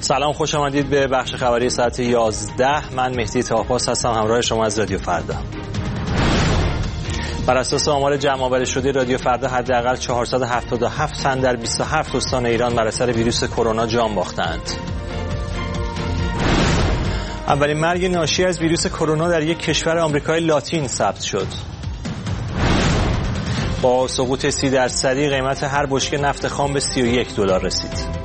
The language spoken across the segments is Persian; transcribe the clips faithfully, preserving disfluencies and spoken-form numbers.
سلام، خوش آمدید به بخش خبری ساعت یازده. من مهدی طاهپاس هستم، همراه شما از رادیو فردا. بر اساس آمار جمع‌آوری شده رادیو فردا، حداقل چهارصد و هفتاد و هفت تن در بیست و هفت استان ایران بر اثر ویروس کرونا جان باختند. اولین مرگ ناشی از ویروس کرونا در یک کشور آمریکای لاتین ثبت شد. با سقوط سی درصدی قیمت هر بشکه نفت خام به سی و یک دلار رسید.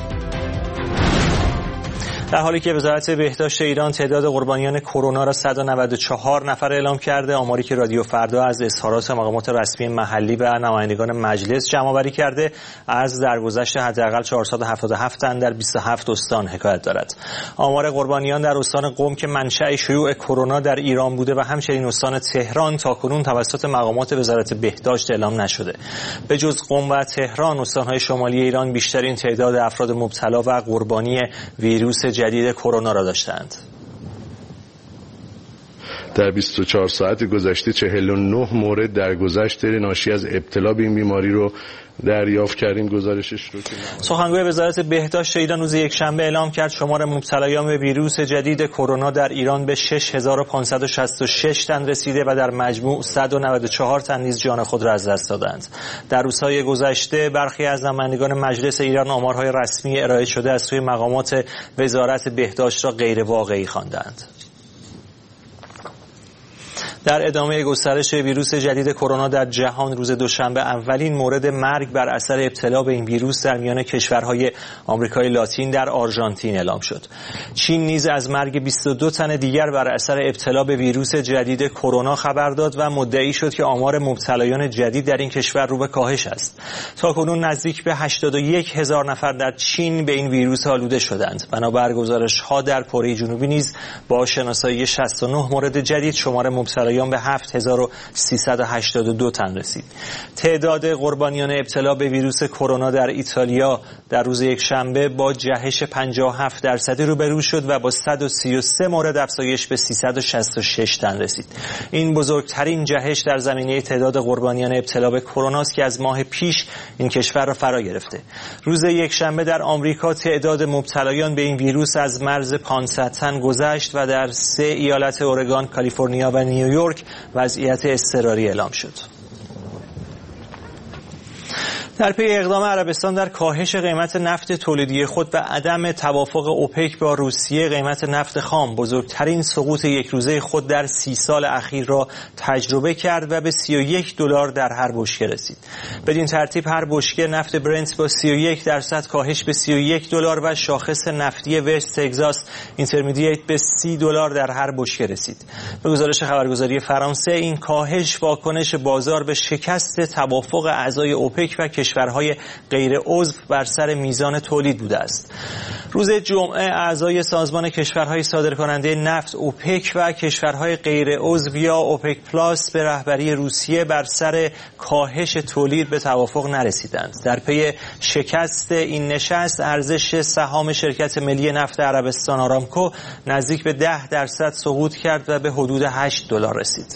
در حالی که وزارت بهداشت ایران تعداد قربانیان کرونا را صد و نود و چهار نفر اعلام کرده، آماری که رادیو فردا از اظهارات مقامات رسمی محلی و نمایندگان مجلس جمع‌آوری کرده از درگذشت حداقل چهارصد و هفتاد و هفت تن در بیست و هفت استان حکایت دارد. آمار قربانیان در استان قم که منشأ شیوع کرونا در ایران بوده و همچنین استان تهران تاکنون توسط مقامات وزارت بهداشت اعلام نشده. به جز قم و تهران، استان‌های شمالی ایران بیشترین تعداد افراد مبتلا و قربانی ویروس جدید کرونا را داشتند. در بیست و چهار ساعت گذشته چهل و نه مورد درگذشت ناشی از ابتلا به این بیماری رو دریافت کردیم. گزارشش رو سخنگوی وزارت بهداشت ایران روز یکشنبه اعلام کرد شمار مبتلایان به ویروس جدید کرونا در ایران به شش هزار و پانصد و شصت و شش تن رسیده و در مجموع صد و نود و چهار تن نیز جان خود را از دست دادند. در روزهای گذشته برخی از نمایندگان مجلس ایران آمارهای رسمی ارائه شده از سوی مقامات وزارت بهداشت را غیر واقعی خواندند. در ادامه گسترش ویروس جدید کرونا در جهان، روز دوشنبه اولین مورد مرگ بر اثر ابتلا به این ویروس در میان کشورهای آمریکای لاتین در آرژانتین اعلام شد. چین نیز از مرگ بیست و دو تن دیگر بر اثر ابتلا به ویروس جدید کرونا خبر داد و مدعی شد که آمار مبتلایان جدید در این کشور رو به کاهش است. تاکنون نزدیک به هشتاد و یک هزار نفر در چین به این ویروس آلوده شدند. بنابر گزارش‌ها در کره جنوبی نیز با شناسایی شصت و نه مورد جدید شمار مبتلایان به هفت هزار و سیصد و هشتاد و دو تن رسید. تعداد قربانیان ابتلا به ویروس کرونا در ایتالیا در روز یکشنبه با جهش پنجاه و هفت درصدی روبرو شد و با صد و سی و سه مورد افزایش به سیصد و شصت و شش تن رسید. این بزرگترین جهش در زمینه تعداد قربانیان ابتلا به کرونا است که از ماه پیش این کشور را فرا گرفته. روز یکشنبه در آمریکا تعداد مبتلایان به این ویروس از مرز پانصد تن گذشت و در سه ایالت اورگان، کالیفرنیا و نیویورک وضعیت اضطراری اعلام شد. در پی اقدام عربستان در کاهش قیمت نفت تولیدی خود و عدم توافق اوپک با روسیه، قیمت نفت خام بزرگترین سقوط یک روزه خود در سی سال اخیر را تجربه کرد و به سی و یک دلار در هر بشکه رسید. بدین ترتیب هر بشکه نفت برنت با سی و یک درصد کاهش به سی و یک دلار و شاخص نفتی وست تگزاس اینترمدییت به سی دلار در هر بشکه رسید. به گزارش خبرگزاری فرانسه، این کاهش واکنش بازار به شکست توافق اعضای اوپک و کشورهای غیر عضو بر سر میزان تولید بوده است. روز جمعه اعضای سازمان کشورهای صادرکننده نفت اوپک و کشورهای غیر عضو یا اوپک پلاس به رهبری روسیه بر سر کاهش تولید به توافق نرسیدند. در پی شکست این نشست، ارزش سهام شرکت ملی نفت عربستان آرامکو نزدیک به ده درصد سقوط کرد و به حدود هشت دلار رسید.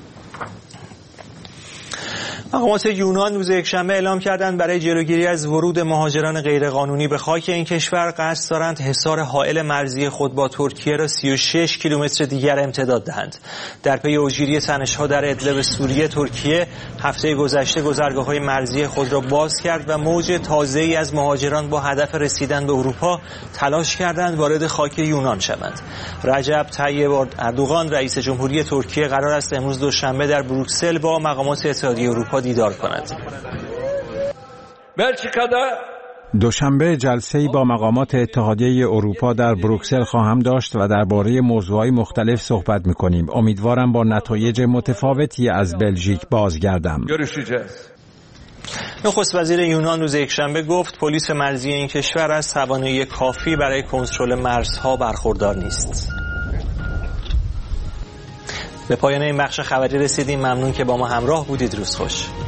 مقامات یونان روز یکشنبه اعلام کردند برای جلوگیری از ورود مهاجران غیرقانونی به خاک این کشور قصد دارند حصار حائل مرزی خود با ترکیه را سی و شش کیلومتر دیگر امتداد دهند. در پی اوجگیری تنش‌ها در ادلب سوریه، ترکیه هفته گذشته گذرگاه‌های مرزی خود را باز کرد و موج تازه‌ای از مهاجران با هدف رسیدن به اروپا تلاش کردند وارد خاک یونان شوند. رجب طیب اردوغان رئیس جمهوری ترکیه قرار است امروز دوشنبه در بروکسل با مقامات اتحادیه اروپا دیدار کند. دوشنبه جلسه‌ای با مقامات اتحادیه اروپا در بروکسل خواهم داشت و درباره موضوعات مختلف صحبت می‌کنیم. امیدوارم با نتایج متفاوتی از بلژیک بازگردم. نخست وزیر یونان روز یکشنبه گفت پلیس مرزی این کشور از توانایی کافی برای کنترل مرزها برخوردار نیست. به پایان این بخش خبری رسیدیم. ممنون که با ما همراه بودید. روز خوش.